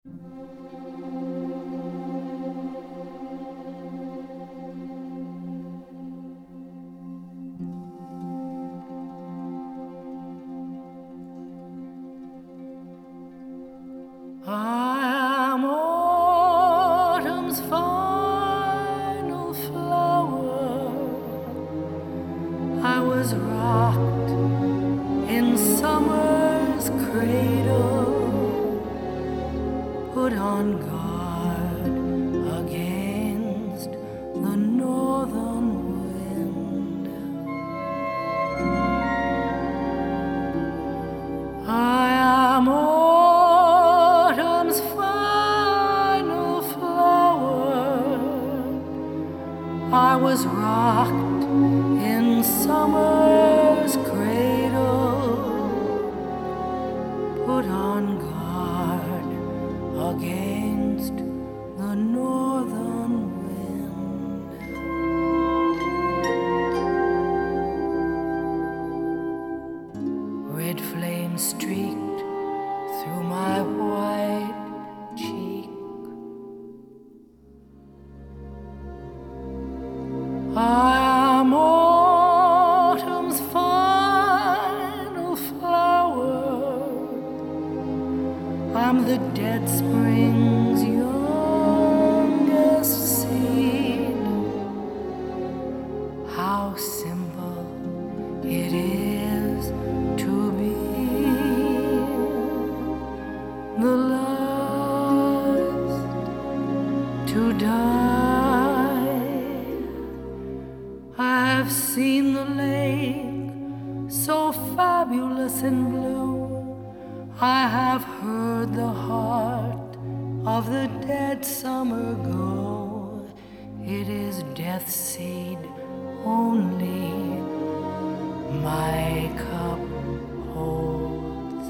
I am autumn's final flower. I was rocked in summer's cradle, put on guard against the northern wind. I am autumn's final flower. I was rocked in summer's cradle, put on guard against the northern wind. Red flame streaked through my white cheek. I am autumn's final flower. I'm the dead spring's youngest seed. How simple it is to be the last to die. I've seen the lake so fabulous and blue. I have heard the heart of the dead summer go. It is death's seed only my cup holds.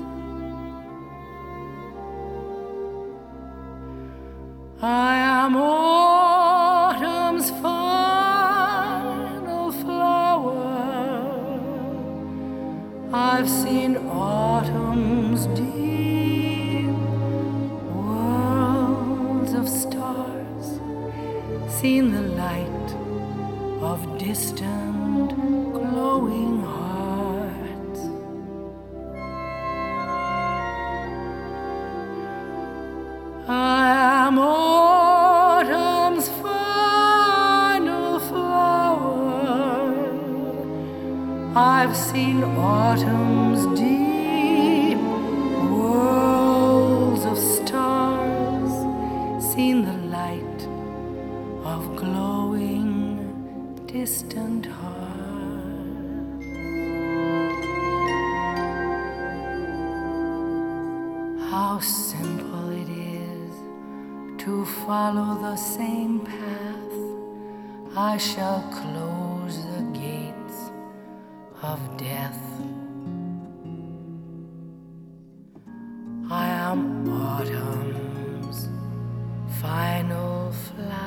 I am autumn's final flower. I've seen autumn's deep worlds of stars, seen the light of distant glowing hearts. I am autumn's final flower. I've seen autumn's deep worlds of stars, seen the light of glowing distant hearts. How simple it is to follow the same path. I shall close the gates of death. I am autumn's final flower.